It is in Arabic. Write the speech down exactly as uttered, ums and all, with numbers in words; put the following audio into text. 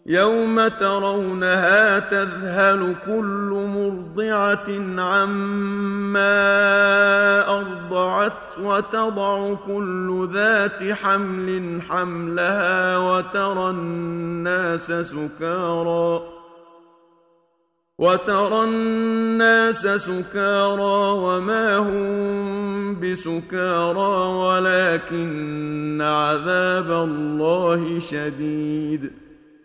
يوم ترونها تذهل كل مرضعة عما أرضعت وتضع كل ذات حمل حملها وترى الناس سكارى وترى الناس سكارى وما هم بسكارى ولكن عذاب الله شديد